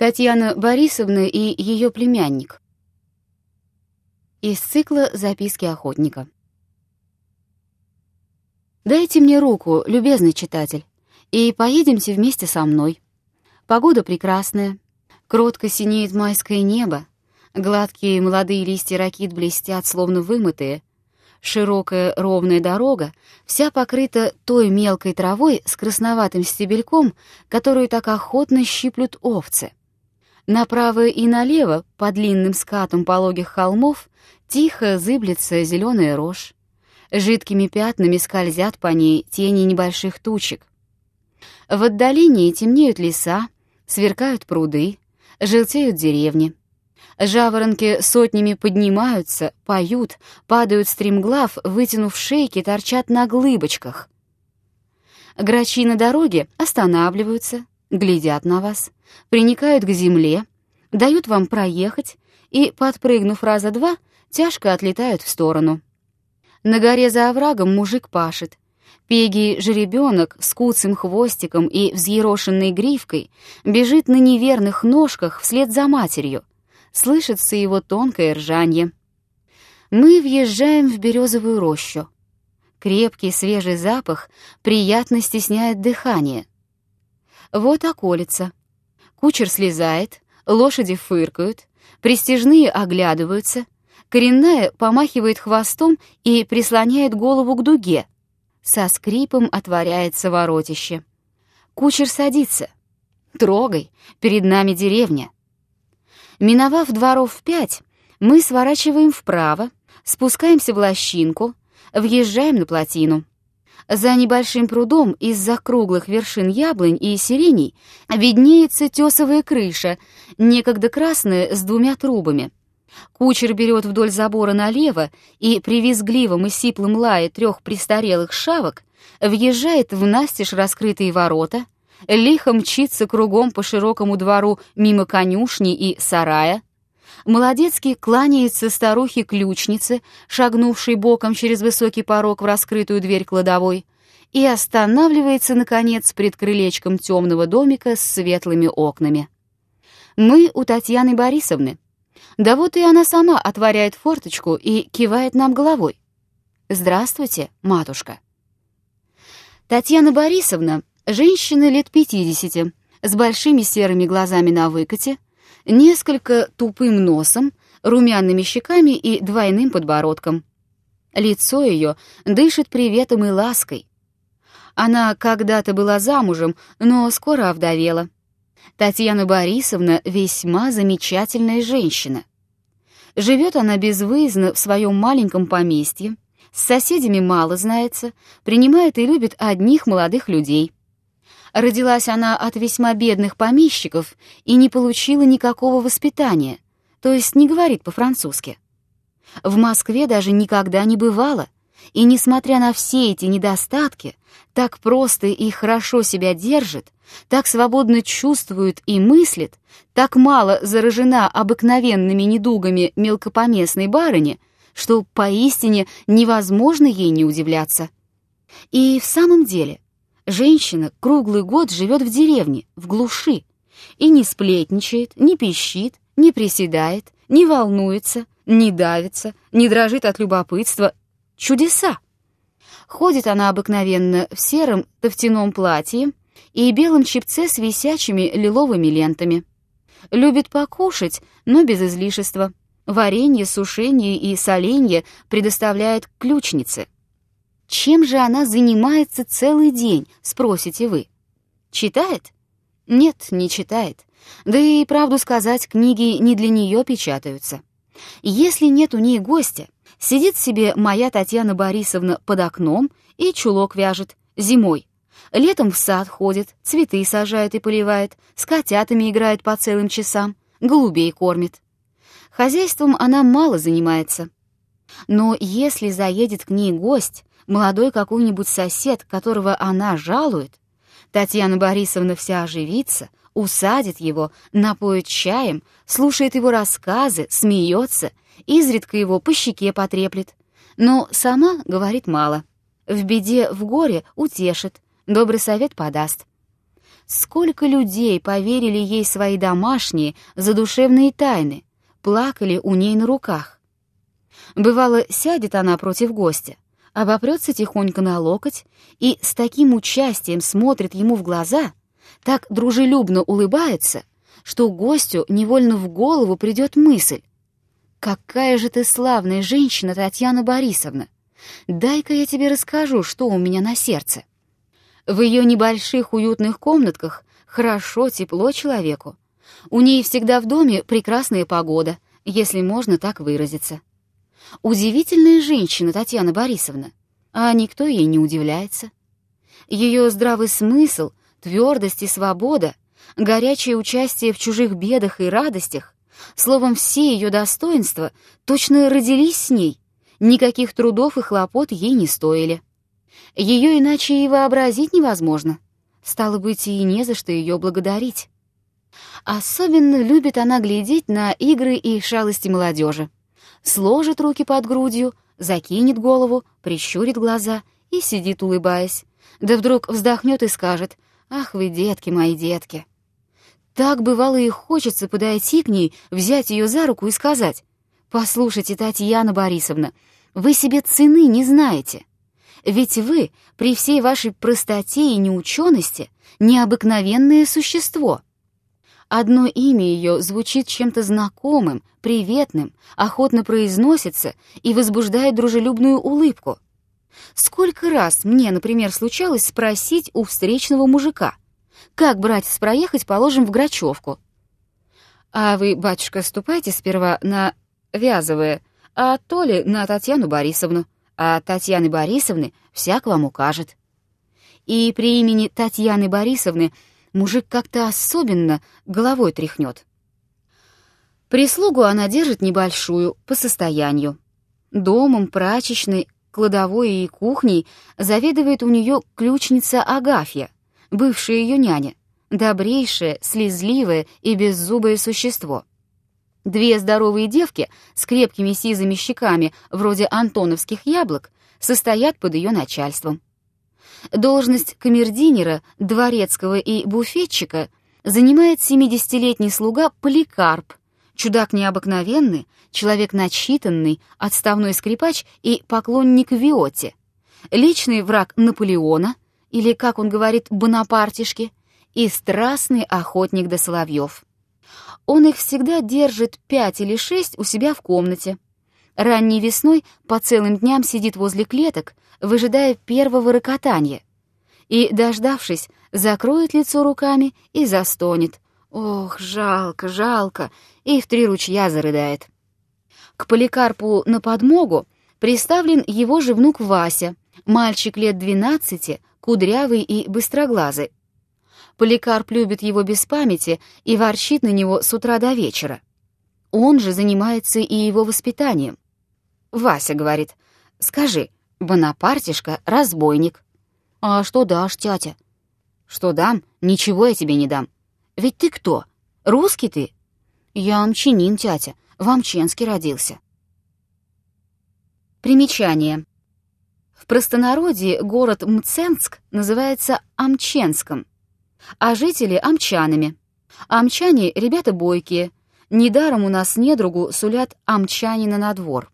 Татьяна Борисовна и ее племянник. Из цикла «Записки охотника». Дайте мне руку, любезный читатель, и поедемте вместе со мной. Погода прекрасная, кротко синеет майское небо, гладкие молодые листья ракит блестят, словно вымытые. Широкая ровная дорога вся покрыта той мелкой травой с красноватым стебельком, которую так охотно щиплют овцы. Направо и налево, по длинным скатам пологих холмов, тихо зыблется зеленая рожь. Жидкими пятнами скользят по ней тени небольших тучек. В отдалении темнеют леса, сверкают пруды, желтеют деревни. Жаворонки сотнями поднимаются, поют, падают стремглав, вытянув шейки, торчат на глыбочках. Грачи на дороге останавливаются, глядят на вас, приникают к земле, дают вам проехать и, подпрыгнув раза два, тяжко отлетают в сторону. На горе за оврагом мужик пашет. Пегий жеребенок с куцым хвостиком и взъерошенной гривкой бежит на неверных ножках вслед за матерью. Слышится его тонкое ржанье. Мы въезжаем в березовую рощу. Крепкий свежий запах приятно стесняет дыхание. Вот околица. Кучер слезает, лошади фыркают, пристяжные оглядываются, коренная помахивает хвостом и прислоняет голову к дуге. Со скрипом отворяется воротище. Кучер садится. Трогай, перед нами деревня. Миновав дворов 5, мы сворачиваем вправо, спускаемся в лощинку, въезжаем на плотину. За небольшим прудом из-за круглых вершин яблонь и сиреней виднеется тесовая крыша, некогда красная, с 2 трубами. Кучер берет вдоль забора налево и при визгливом и сиплом лае 3 престарелых шавок въезжает в настежь раскрытые ворота, лихо мчится кругом по широкому двору мимо конюшни и сарая, молодецки кланяется старухе-ключнице, шагнувшей боком через высокий порог в раскрытую дверь кладовой, и останавливается, наконец, пред крылечком темного домика с светлыми окнами. Мы у Татьяны Борисовны. Да вот и она сама отворяет форточку и кивает нам головой. «Здравствуйте, матушка». Татьяна Борисовна — женщина лет 50, с большими серыми глазами на выкате, несколько тупым носом, румяными щеками и двойным подбородком. Лицо ее дышит приветом и лаской. Она когда-то была замужем, но скоро овдовела. Татьяна Борисовна весьма замечательная женщина. Живет она безвыездно в своем маленьком поместье, с соседями мало знается, принимает и любит одних молодых людей. Родилась она от весьма бедных помещиков и не получила никакого воспитания, то есть не говорит по-французски. В Москве даже никогда не бывала, и, несмотря на все эти недостатки, так просто и хорошо себя держит, так свободно чувствует и мыслит, так мало заражена обыкновенными недугами мелкопоместной барыни, что поистине невозможно ей не удивляться. И в самом деле, женщина круглый год живет в деревне, в глуши, и не сплетничает, не пищит, не приседает, не волнуется, не давится, не дрожит от любопытства. Чудеса! Ходит она обыкновенно в сером тофтяном платье и белом чепце с висячими лиловыми лентами. Любит покушать, но без излишества. Варенье, сушенье и соленье предоставляет ключнице. Чем же она занимается целый день, спросите вы? Читает? Нет, не читает. Да и, правду сказать, книги не для нее печатаются. Если нет у ней гостя, сидит себе моя Татьяна Борисовна под окном и чулок вяжет зимой. Летом в сад ходит, цветы сажает и поливает, с котятами играет по целым часам, голубей кормит. Хозяйством она мало занимается. Но если заедет к ней гость, молодой какой-нибудь сосед, которого она жалует, Татьяна Борисовна вся оживится, усадит его, напоит чаем, слушает его рассказы, смеется, изредка его по щеке потреплет. Но сама говорит мало. В беде, в горе утешит, добрый совет подаст. Сколько людей поверили ей свои домашние, задушевные тайны, плакали у ней на руках. Бывало, сядет она против гостя, обопрется тихонько на локоть и с таким участием смотрит ему в глаза, так дружелюбно улыбается, что гостю невольно в голову придет мысль: «Какая же ты славная женщина, Татьяна Борисовна! Дай-ка я тебе расскажу, что у меня на сердце». В ее небольших уютных комнатках хорошо, тепло человеку. У ней всегда в доме прекрасная погода, если можно так выразиться. Удивительная женщина Татьяна Борисовна, а никто ей не удивляется. Ее здравый смысл, твердость и свобода, горячее участие в чужих бедах и радостях, словом, все ее достоинства точно родились с ней, никаких трудов и хлопот ей не стоили. Ее иначе и вообразить невозможно. Стало быть, и не за что ее благодарить. Особенно любит она глядеть на игры и шалости молодежи. Сложит руки под грудью, закинет голову, прищурит глаза и сидит, улыбаясь. Да вдруг вздохнет и скажет: «Ах вы, детки мои, детки!» Так бывало и хочется подойти к ней, взять ее за руку и сказать: «Послушайте, Татьяна Борисовна, вы себе цены не знаете. Ведь вы, при всей вашей простоте и неучености, необыкновенное существо». Одно имя ее звучит чем-то знакомым, приветным, охотно произносится и возбуждает дружелюбную улыбку. Сколько раз мне, например, случалось спросить у встречного мужика: «Как, братец, проехать, положим, в Грачевку?» «А вы, батюшка, ступайте сперва на Вязовое, а то ли на Татьяну Борисовну, а Татьяны Борисовны всяк вам укажет». И при имени Татьяны Борисовны мужик как-то особенно головой тряхнет. Прислугу она держит небольшую, по состоянию. Домом, прачечной, кладовой и кухней заведует у нее ключница Агафья, бывшая ее няня, добрейшее, слезливое и беззубое существо. Две здоровые девки с крепкими сизыми щеками, вроде антоновских яблок, состоят под ее начальством. Должность камердинера, дворецкого и буфетчика занимает 70-летний слуга Поликарп, чудак необыкновенный, человек начитанный, отставной скрипач и поклонник Виотти, личный враг Наполеона, или, как он говорит, Бонапартишки, и страстный охотник до соловьев. Он их всегда держит 5 или 6 у себя в комнате. Ранней весной по целым дням сидит возле клеток, выжидая первого рокотанья, и, дождавшись, закроет лицо руками и застонет: «Ох, жалко, жалко!» и в 3 ручья зарыдает. К Поликарпу на подмогу приставлен его же внук Вася, мальчик лет 12, кудрявый и быстроглазый. Поликарп любит его без памяти и ворчит на него с утра до вечера. Он же занимается и его воспитанием. Вася говорит: «Скажи, Бонапартишка — разбойник». «А что дашь, тятя?» «Что дам? Ничего я тебе не дам. Ведь ты кто? Русский ты?» «Я амчанин, тятя, в Амченске родился». Примечание. В простонародье город Мценск называется Амченском, а жители — амчанами. Амчане — ребята бойкие. Недаром у нас недругу сулят амчанина на двор.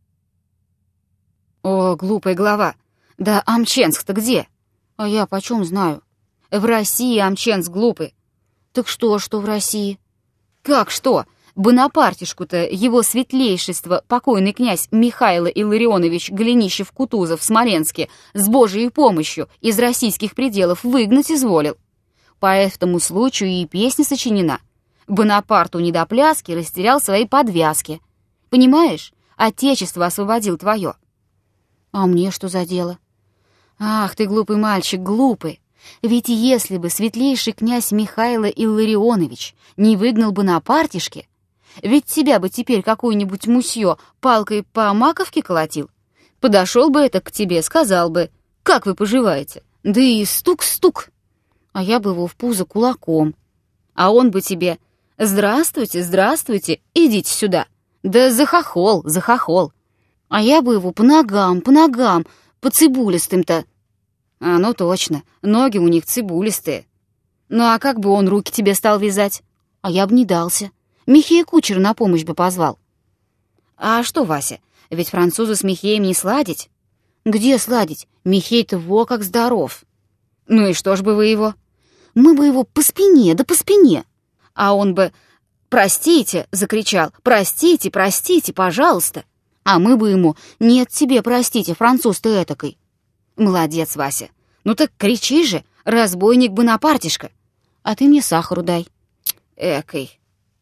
«О, глупая голова! Да Амченск-то где?» «А я почем знаю?» «В России Амченск, глупый». «Так что в России?» «Как что? Бонапартишку-то его светлейшество, покойный князь Михаил Илларионович Голенищев-Кутузов в Смоленске с Божией помощью из российских пределов выгнать изволил. По этому случаю и песня сочинена. Бонапарту не до пляски растерял свои подвязки. Понимаешь, отечество освободил твое». «А мне что за дело?» «Ах ты, глупый мальчик, глупый! Ведь если бы светлейший князь Михаил Илларионович не выгнал Бонапартишки, ведь тебя бы теперь какой-нибудь мусье палкой по маковке колотил. Подошел бы это к тебе, сказал бы: «Как вы поживаете?» Да и стук-стук. А я бы его в пузо кулаком. А он бы тебе: «Здравствуйте, здравствуйте, идите сюда». Да захохол. А я бы его по ногам, по цибулистым-то. А ну точно, ноги у них цибулистые. Ну а как бы он руки тебе стал вязать? А я бы не дался. Михея кучера на помощь бы позвал. А что, Вася, ведь французу с Михеем не сладить? Где сладить? Михей-то во как здоров. Ну и что ж бы вы его? Мы бы его по спине, да по спине. А он бы «Простите!» — закричал. «Простите, простите, пожалуйста!» А мы бы ему «Нет тебе, простите, француз ты этакой!» Молодец, Вася. Ну так кричи же, разбойник Бонапартишка. А ты мне сахару дай. Экой.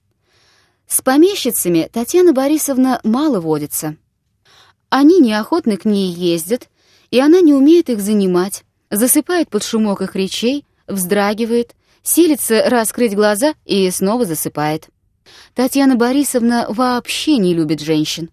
С помещицами Татьяна Борисовна мало водится. Они неохотно к ней ездят, и она не умеет их занимать, засыпает под шумок их речей, вздрагивает, силится раскрыть глаза и снова засыпает. Татьяна Борисовна вообще не любит женщин.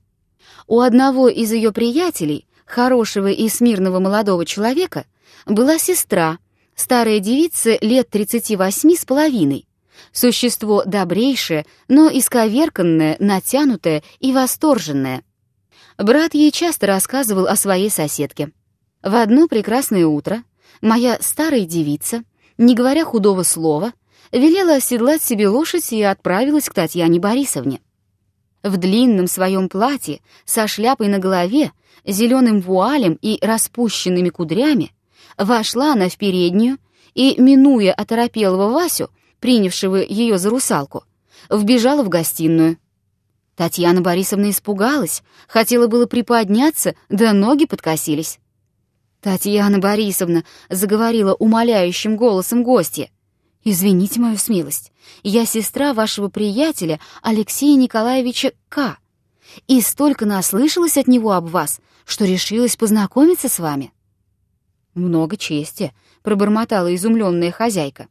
У одного из ее приятелей, хорошего и смирного молодого человека, была сестра, старая девица лет 38 с половиной, существо добрейшее, но исковерканное, натянутое и восторженное. Брат ей часто рассказывал о своей соседке. В одно прекрасное утро моя старая девица, не говоря худого слова, велела оседлать себе лошадь и отправилась к Татьяне Борисовне. В длинном своем платье, со шляпой на голове, зеленым вуалем и распущенными кудрями, вошла она в переднюю и, минуя оторопелого Васю, принявшего ее за русалку, вбежала в гостиную. Татьяна Борисовна испугалась, хотела было приподняться, да ноги подкосились. «Татьяна Борисовна», — заговорила умоляющим голосом гостья, — «извините мою смелость, я сестра вашего приятеля Алексея Николаевича К. и столько наслышалась от него об вас, что решилась познакомиться с вами». «Много чести», — пробормотала изумленная хозяйка.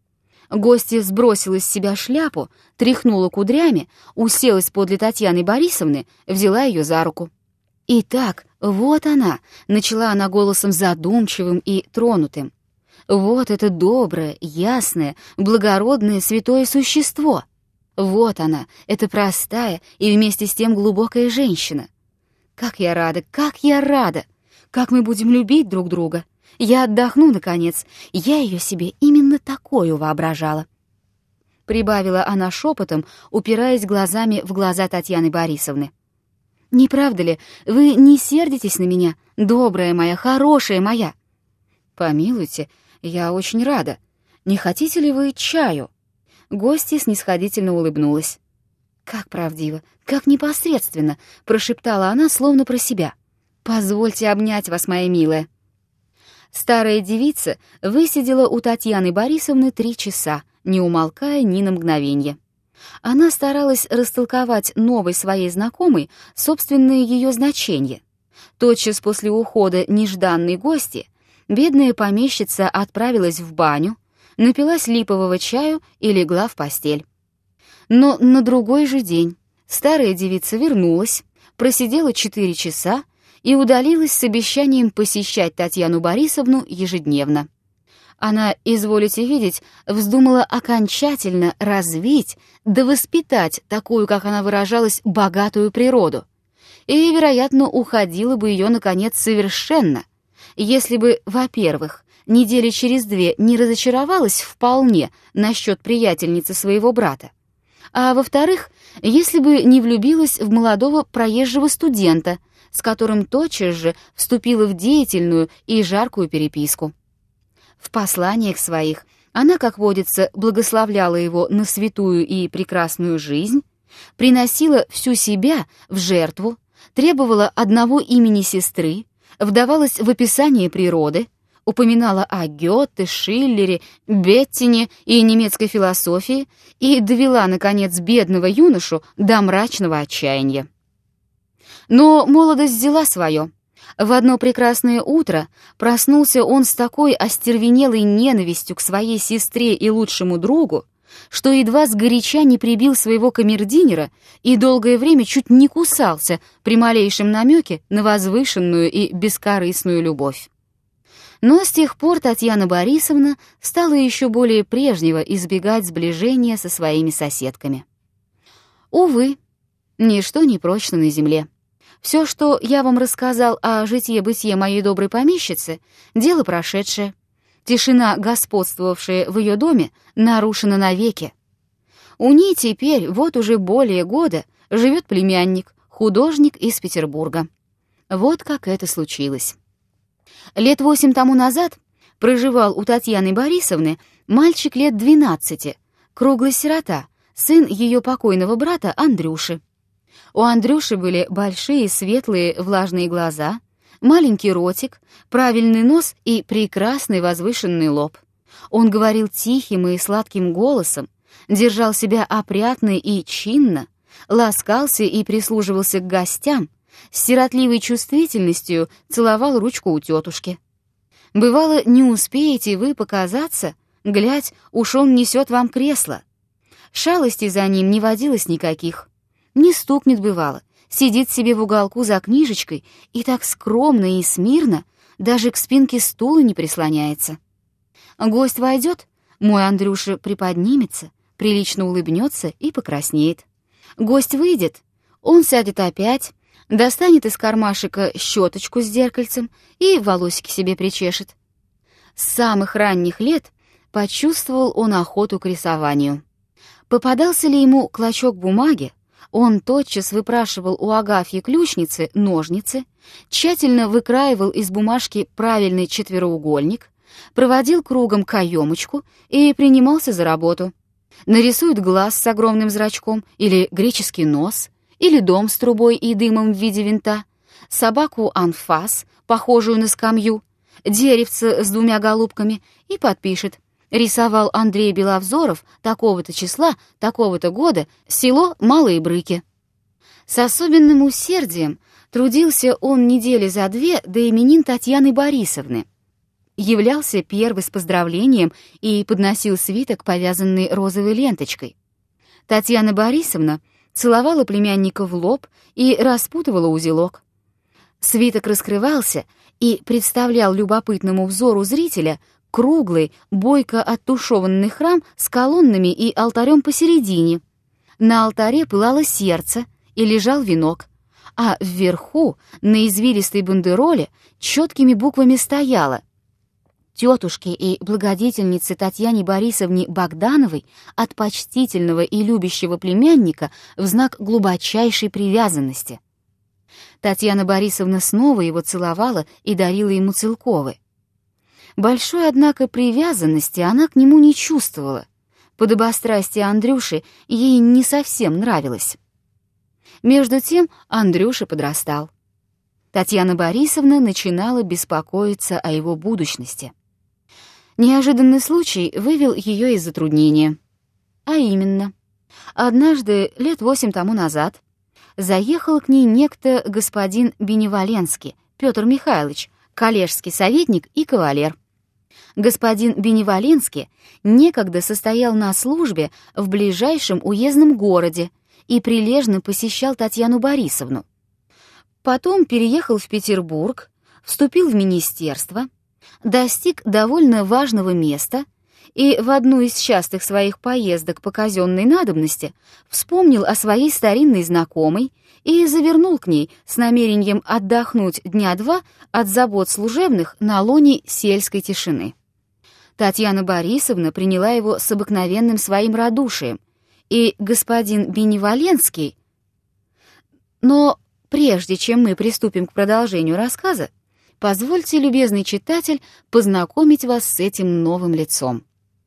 Гостья сбросила с себя шляпу, тряхнула кудрями, уселась подле Татьяны Борисовны, взяла ее за руку. «Итак, вот она», — начала она голосом задумчивым и тронутым. «Вот это доброе, ясное, благородное, святое существо. Вот она, эта простая и вместе с тем глубокая женщина. Как я рада, как я рада! Как мы будем любить друг друга! Я отдохну, наконец, я ее себе именно такую воображала». Прибавила она шепотом, упираясь глазами в глаза Татьяны Борисовны. «Не правда ли, вы не сердитесь на меня, добрая моя, хорошая моя?» «Помилуйте, я очень рада. Не хотите ли вы чаю?» Гостья снисходительно улыбнулась. «Как правдиво, как непосредственно», — прошептала она, словно про себя. «Позвольте обнять вас, моя милая». Старая девица высидела у Татьяны Борисовны 3 часа, не умолкая ни на мгновенье. Она старалась растолковать новой своей знакомой собственное ее значение. Тотчас после ухода нежданной гости бедная помещица отправилась в баню, напилась липового чаю и легла в постель. Но на другой же день старая девица вернулась, просидела 4 часа и удалилась с обещанием посещать Татьяну Борисовну ежедневно. Она, изволите видеть, вздумала окончательно развить да воспитать такую, как она выражалась, богатую природу. И, вероятно, уходила бы ее, наконец, совершенно, если бы, во-первых, недели через 2 не разочаровалась вполне насчет приятельницы своего брата, а во-вторых, если бы не влюбилась в молодого проезжего студента, с которым тотчас же вступила в деятельную и жаркую переписку. В посланиях своих она, как водится, благословляла его на святую и прекрасную жизнь, приносила всю себя в жертву, требовала одного имени сестры, вдавалась в описание природы, упоминала о Гёте, Шиллере, Беттине и немецкой философии и довела, наконец, бедного юношу до мрачного отчаяния. Но молодость взяла свое. В одно прекрасное утро проснулся он с такой остервенелой ненавистью к своей сестре и лучшему другу, что едва сгоряча не прибил своего камердинера и долгое время чуть не кусался при малейшем намеке на возвышенную и бескорыстную любовь. Но с тех пор Татьяна Борисовна стала еще более прежнего избегать сближения со своими соседками. Увы, ничто не прочно на земле. Все, что я вам рассказал о житье-бытие моей доброй помещицы, дело прошедшее. Тишина, господствовавшая в ее доме, нарушена навеки. У ней теперь вот уже более года живет племянник, художник из Петербурга. Вот как это случилось. Лет 8 тому назад проживал у Татьяны Борисовны мальчик лет 12, круглый сирота, сын ее покойного брата Андрюши. У Андрюши были большие, светлые, влажные глаза, маленький ротик, правильный нос и прекрасный возвышенный лоб. Он говорил тихим и сладким голосом, держал себя опрятно и чинно, ласкался и прислуживался к гостям, с сиротливой чувствительностью целовал ручку у тетушки. Бывало, не успеете вы показаться, глядь, уж он несет вам кресло. Шалостей за ним не водилось никаких. Не стукнет, бывало, сидит себе в уголку за книжечкой и так скромно и смирно даже к спинке стула не прислоняется. Гость войдет, мой Андрюша приподнимется, прилично улыбнется и покраснеет. Гость выйдет, он сядет опять, достанет из кармашека щеточку с зеркальцем и волосики себе причешет. С самых ранних лет почувствовал он охоту к рисованию. Попадался ли ему клочок бумаги, он тотчас выпрашивал у Агафьи ключницы ножницы, тщательно выкраивал из бумажки правильный четвероугольник, проводил кругом каемочку и принимался за работу. Нарисует глаз с огромным зрачком, или греческий нос, или дом с трубой и дымом в виде винта, собаку анфас, похожую на скамью, деревце с 2 голубками, и подпишет: рисовал Андрей Беловзоров такого-то числа, такого-то года, село Малые Брыки. С особенным усердием трудился он недели за 2 до именин Татьяны Борисовны. Являлся первый с поздравлением и подносил свиток, повязанный розовой ленточкой. Татьяна Борисовна целовала племянника в лоб и распутывала узелок. Свиток раскрывался и представлял любопытному взору зрителя круглый, бойко оттушеванный храм с колоннами и алтарем посередине. На алтаре пылало сердце и лежал венок, а вверху, на извилистой бандероле, четкими буквами стояло: тетушке и благодетельнице Татьяне Борисовне Богдановой от почтительного и любящего племянника в знак глубочайшей привязанности. Татьяна Борисовна снова его целовала и дарила ему целковы. Большой, однако, привязанности она к нему не чувствовала. Подобострастие Андрюши ей не совсем нравилось. Между тем Андрюша подрастал. Татьяна Борисовна начинала беспокоиться о его будущности. Неожиданный случай вывел ее из затруднения. А именно, однажды, лет 8 тому назад, заехал к ней некто господин Беневоленский, Петр Михайлович, коллежский советник и кавалер. Господин Беневоленский некогда состоял на службе в ближайшем уездном городе и прилежно посещал Татьяну Борисовну. Потом переехал в Петербург, вступил в министерство, достиг довольно важного места и в одну из частых своих поездок по казенной надобности вспомнил о своей старинной знакомой и завернул к ней с намерением отдохнуть 2 дня от забот служебных на лоне сельской тишины. Татьяна Борисовна приняла его с обыкновенным своим радушием, и господин Беневоленский... Но прежде чем мы приступим к продолжению рассказа, позвольте, любезный читатель, познакомить вас с этим новым лицом.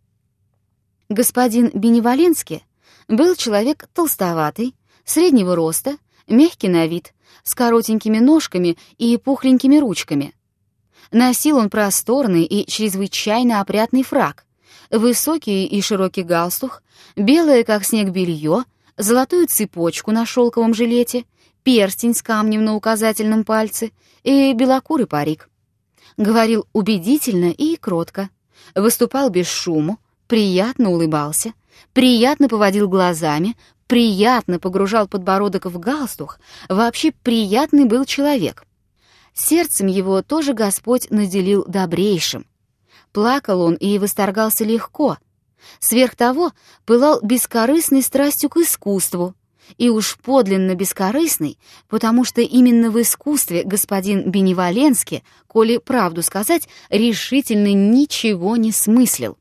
Господин Беневоленский был человек толстоватый, среднего роста, мягкий на вид, с коротенькими ножками и пухленькими ручками. Носил он просторный и чрезвычайно опрятный фрак, высокий и широкий галстук, белое, как снег, белье, золотую цепочку на шелковом жилете, перстень с камнем на указательном пальце и белокурый парик. Говорил убедительно и кротко, выступал без шуму, приятно улыбался, приятно поводил глазами, приятно погружал подбородок в галстук, вообще приятный был человек. Сердцем его тоже Господь наделил добрейшим. Плакал он и восторгался легко. Сверх того, пылал бескорыстной страстью к искусству, и уж подлинно бескорыстный, потому что именно в искусстве господин Беневоленский, коли правду сказать, решительно ничего не смыслил.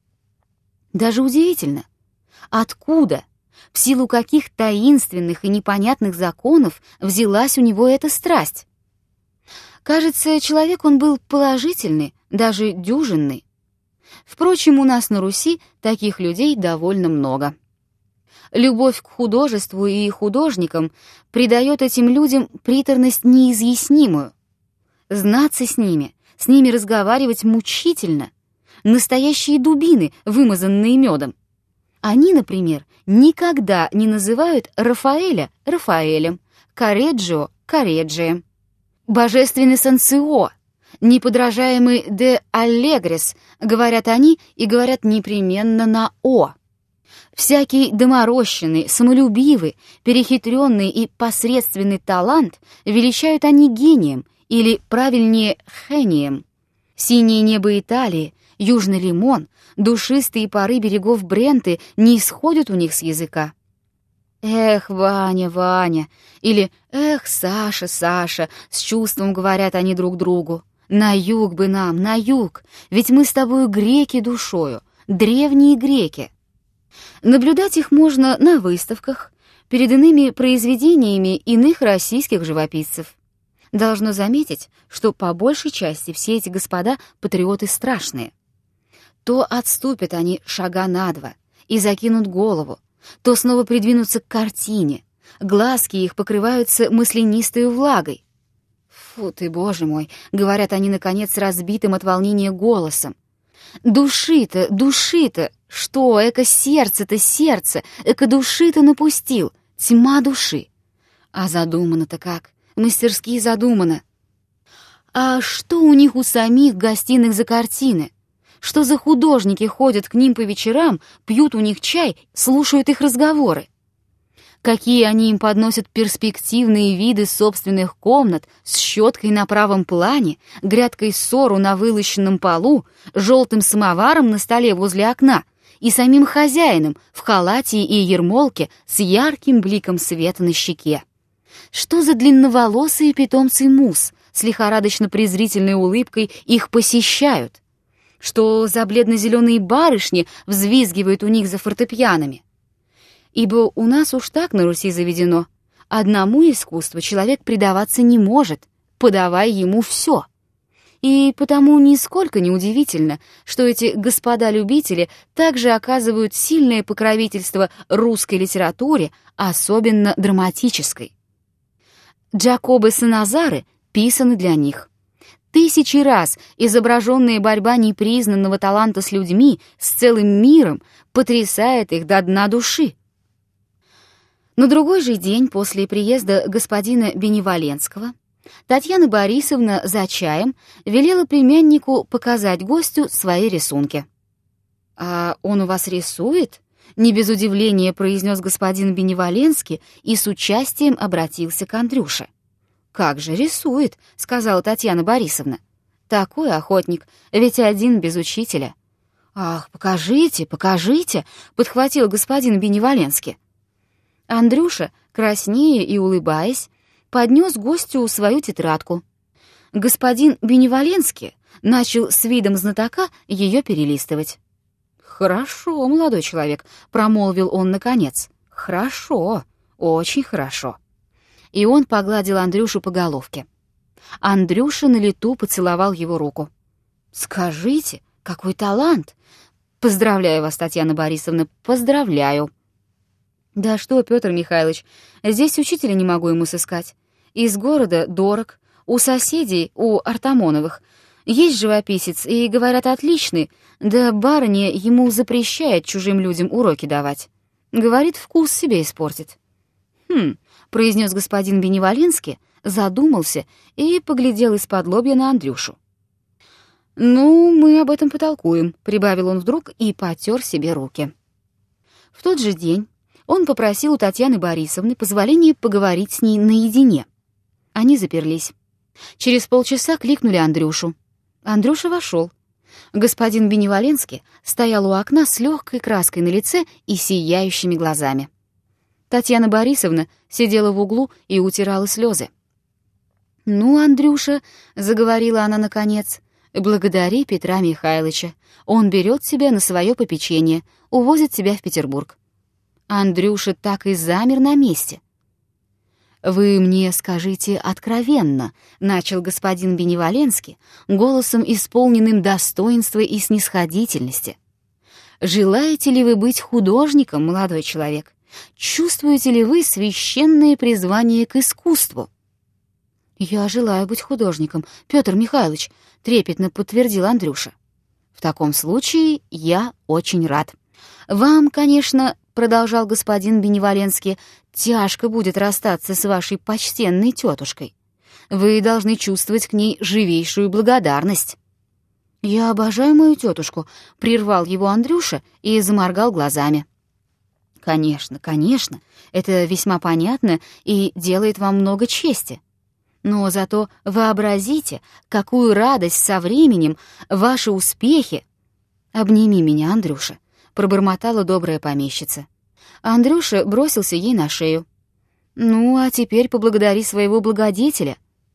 Даже удивительно, откуда, в силу каких таинственных и непонятных законов взялась у него эта страсть? Кажется, человек он был положительный, даже дюжинный. Впрочем, у нас на Руси таких людей довольно много. Любовь к художеству и художникам придает этим людям приторность неизъяснимую. Знаться с ними разговаривать мучительно. Настоящие дубины, вымазанные медом. Они, например, никогда не называют Рафаэля Рафаэлем, Корреджио Корреджием. Божественный Санцио, неподражаемый де Аллегрис, говорят они и говорят непременно на «о». Всякий доморощенный, самолюбивый, перехитренный и посредственный талант величают они гением, или, правильнее, хением. Синее небо Италии, южный лимон, душистые пары берегов Бренты не исходят у них с языка. «Эх, Ваня, Ваня!» или «Эх, Саша, Саша!» с чувством говорят они друг другу. «На юг бы нам, на юг! Ведь мы с тобою греки душою, древние греки!» Наблюдать их можно на выставках, перед иными произведениями иных российских живописцев. Должно заметить, что по большей части все эти господа патриоты страшные. То отступят они шага на два и закинут голову, то снова придвинутся к картине, глазки их покрываются маслянистою влагой. «Фу ты, Боже мой!» — говорят они, наконец, разбитым от волнения голосом. «Души-то, души-то! Что, эко сердце-то сердце, эко души-то напустил! Тьма души!» А задумано-то как, мастерски задумано. А что у них у самих гостиных за картины? Что за художники ходят к ним по вечерам, пьют у них чай, слушают их разговоры? Какие они им подносят перспективные виды собственных комнат с щеткой на правом плане, грядкой ссору на вылощенном полу, желтым самоваром на столе возле окна и самим хозяином в халате и ермолке с ярким бликом света на щеке. Что за длинноволосые питомцы мус с лихорадочно-презрительной улыбкой их посещают? Что за бледно-зеленые барышни взвизгивают у них за фортепианами? Ибо у нас уж так на Руси заведено. Одному искусству человек предаваться не может, подавай ему все. И потому нисколько не удивительно, что эти господа-любители также оказывают сильное покровительство русской литературе, особенно драматической. Джакобе Саназары писаны для них. Тысячи раз изображенная борьба непризнанного таланта с людьми, с целым миром, потрясает их до дна души. На другой же день после приезда господина Беневоленского Татьяна Борисовна за чаем велела племяннику показать гостю свои рисунки. «А он у вас рисует?» — не без удивления произнес господин Беневоленский и с участием обратился к Андрюше. «Как же рисует?» — сказала Татьяна Борисовна. «Такой охотник, ведь один без учителя». «Ах, покажите, покажите!» — подхватил господин Беневоленский. Андрюша, краснея и улыбаясь, поднес гостю свою тетрадку. Господин Беневоленский начал с видом знатока ее перелистывать. «Хорошо, молодой человек», — промолвил он наконец. «Хорошо, очень хорошо». И он погладил Андрюшу по головке. Андрюша на лету поцеловал его руку. «Скажите, какой талант! Поздравляю вас, Татьяна Борисовна, поздравляю!» «Да что, Петр Михайлович, здесь учителя не могу ему сыскать. Из города дорог, у соседей, у Артамоновых. Есть живописец, и, говорят, отличный, да барыня ему запрещает чужим людям уроки давать. Говорит, вкус себе испортит». «Хм», — произнес господин Беневоленский, задумался и поглядел из-под лобья на Андрюшу. «Ну, мы об этом потолкуем», — прибавил он вдруг и потер себе руки. В тот же день он попросил у Татьяны Борисовны позволения поговорить с ней наедине. Они заперлись. Через полчаса кликнули Андрюшу. Андрюша вошел. Господин Беневоленский стоял у окна с легкой краской на лице и сияющими глазами. Татьяна Борисовна сидела в углу и утирала слезы. «Ну, Андрюша», — заговорила она наконец, — «благодари Петра Михайловича. Он берет тебя на свое попечение, увозит тебя в Петербург». Андрюша так и замер на месте. «Вы мне скажите откровенно», — начал господин Беневоленский голосом, исполненным достоинства и снисходительности. «Желаете ли вы быть художником, молодой человек? Чувствуете ли вы священное призвание к искусству?» «Я желаю быть художником, Петр Михайлович», — трепетно подтвердил Андрюша. «В таком случае я очень рад. Вам, конечно, — продолжал господин Беневоленский, — тяжко будет расстаться с вашей почтенной тетушкой. Вы должны чувствовать к ней живейшую благодарность». «Я обожаю мою тетушку», — прервал его Андрюша и заморгал глазами. «Конечно, конечно, это весьма понятно и делает вам много чести. Но зато вообразите, какую радость со временем ваши успехи...» «Обними меня, Андрюша», — пробормотала добрая помещица. Андрюша бросился ей на шею. «Ну, а теперь поблагодари своего благодетеля».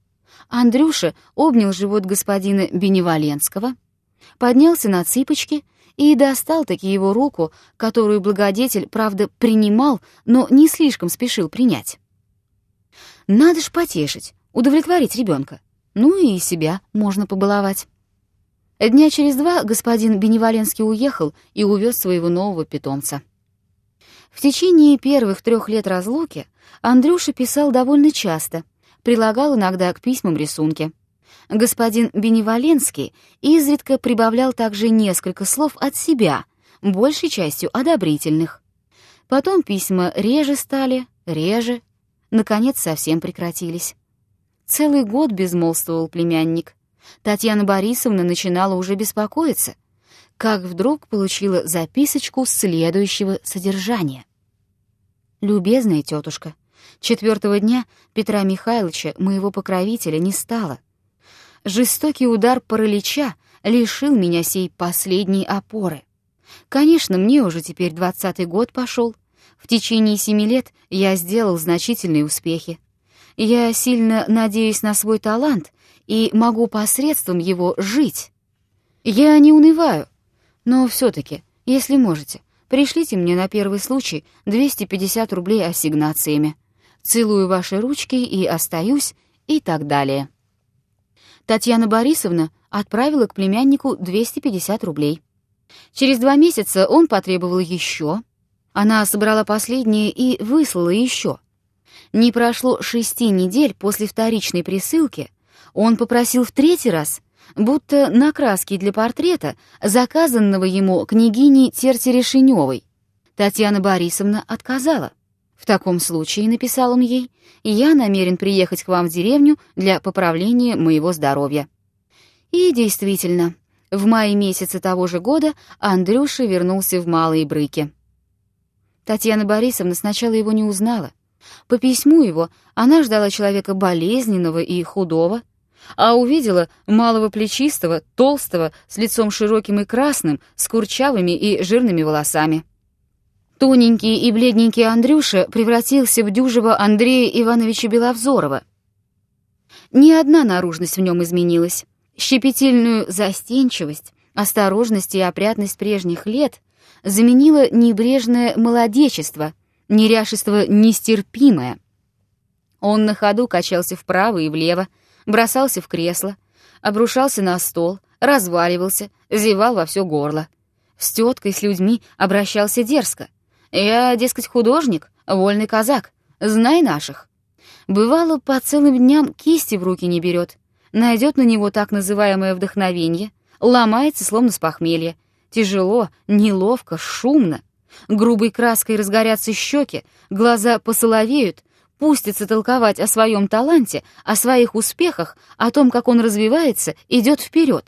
Андрюша обнял живот господина Беневоленского, поднялся на цыпочки и достал-таки его руку, которую благодетель, правда, принимал, но не слишком спешил принять. «Надо ж потешить, удовлетворить ребенка. Ну и себя можно побаловать». Дня через 2 господин Беневоленский уехал и увез своего нового питомца. В течение первых 3 лет разлуки Андрюша писал довольно часто, прилагал иногда к письмам рисунки. Господин Беневоленский изредка прибавлял также несколько слов от себя, большей частью одобрительных. Потом письма реже стали, наконец совсем прекратились. Целый год безмолвствовал племянник. Татьяна Борисовна начинала уже беспокоиться, как вдруг получила записочку следующего содержания. «Любезная тетушка, 4-го дня Петра Михайловича, моего покровителя, не стало. Жестокий удар паралича лишил меня сей последней опоры. Конечно, мне уже теперь 20-й год пошел. В течение 7 лет я сделал значительные успехи. Я сильно надеюсь на свой талант и могу посредством его жить. Я не унываю, но все-таки, если можете, пришлите мне на первый случай 250 рублей ассигнациями. Целую ваши ручки и остаюсь, и так далее». Татьяна Борисовна отправила к племяннику 250 рублей. Через 2 месяца он потребовал еще. Она собрала последние и выслала еще. Не прошло 6 недель после вторичной присылки, он попросил в 3-й раз, будто на краски для портрета, заказанного ему княгиней Тертерешеневой. Татьяна Борисовна отказала. «В таком случае, — написал он ей, — я намерен приехать к вам в деревню для поправления моего здоровья». И действительно, в мае месяце того же года Андрюша вернулся в Малые Брыки. Татьяна Борисовна сначала его не узнала. По письму его она ждала человека болезненного и худого, а увидела малого плечистого, толстого, с лицом широким и красным, с курчавыми и жирными волосами. Тоненький и бледненький Андрюша превратился в дюжего Андрея Ивановича Беловзорова. Ни одна наружность в нем изменилась. Щепетильную застенчивость, осторожность и опрятность прежних лет заменило небрежное молодечество, неряшество нестерпимое. Он на ходу качался вправо и влево, бросался в кресло, обрушался на стол, разваливался, зевал во все горло. С теткой, с людьми обращался дерзко. «Я, дескать, художник, вольный казак, знай наших». Бывало, по целым дням кисти в руки не берет. Найдет на него так называемое вдохновение, ломается, словно с похмелья. Тяжело, неловко, шумно. Грубой краской разгорятся щеки, глаза посоловеют, пустится толковать о своем таланте, о своих успехах, о том, как он развивается, идет вперед.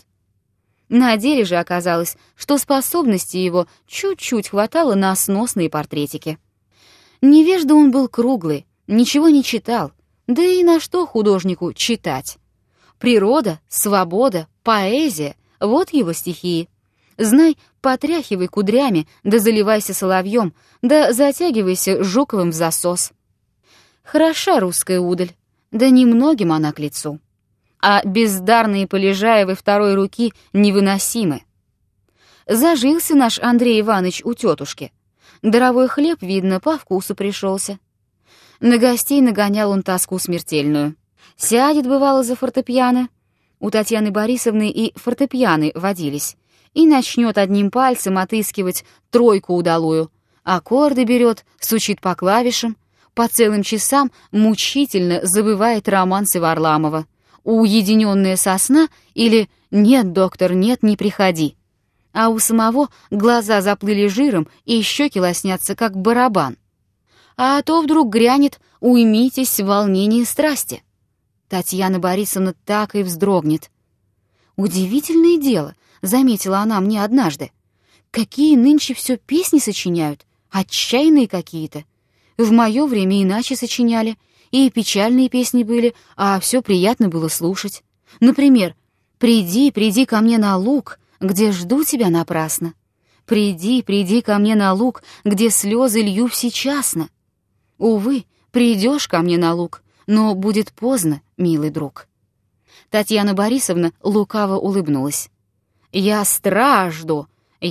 На деле же оказалось, что способности его чуть-чуть хватало на сносные портретики. Невежда он был круглый, ничего не читал, да и на что художнику читать? Природа, свобода, поэзия — вот его стихии. Знай, потряхивай кудрями, да заливайся соловьем, да затягивайся Жуковым в засос. Хороша русская удаль, да немногим она к лицу. А бездарные Полежаевы второй руки невыносимы. Зажился наш Андрей Иванович у тетушки. Даровой хлеб, видно, по вкусу пришелся. На гостей нагонял он тоску смертельную. Сядет, бывало, за фортепиано. У Татьяны Борисовны и фортепианы водились. И начнет одним пальцем отыскивать тройку удалую. Аккорды берет, стучит по клавишам. По целым часам мучительно забывает романсы Варламова. «Уединенная сосна» или «Нет, доктор, нет, не приходи». А у самого глаза заплыли жиром и щеки лоснятся, как барабан. А то вдруг грянет «Уймитесь в волнении страсти». Татьяна Борисовна так и вздрогнет. «Удивительное дело», — заметила она мне однажды. «Какие нынче все песни сочиняют, отчаянные какие-то. В мое время иначе сочиняли, и печальные песни были, а все приятно было слушать. Например, «Приди, приди ко мне на луг, где жду тебя напрасно. Приди, приди ко мне на луг, где слезы лью всечасно. Увы, придешь ко мне на луг, но будет поздно, милый друг». Татьяна Борисовна лукаво улыбнулась. я стражду»,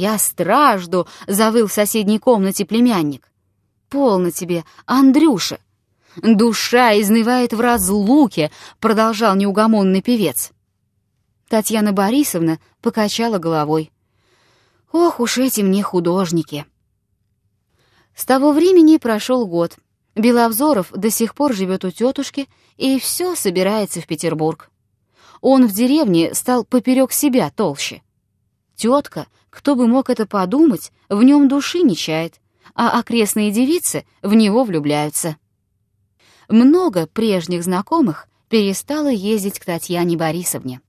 — завыл в соседней комнате племянник. «Полно тебе, Андрюша! Душа изнывает в разлуке», — продолжал неугомонный певец. Татьяна Борисовна покачала головой. «Ох уж эти мне художники!» С того времени прошел год. Беловзоров до сих пор живет у тетушки и все собирается в Петербург. Он в деревне стал поперек себя толще. Тетка, кто бы мог это подумать, в нем души не чает, а окрестные девицы в него влюбляются. Много прежних знакомых перестало ездить к Татьяне Борисовне.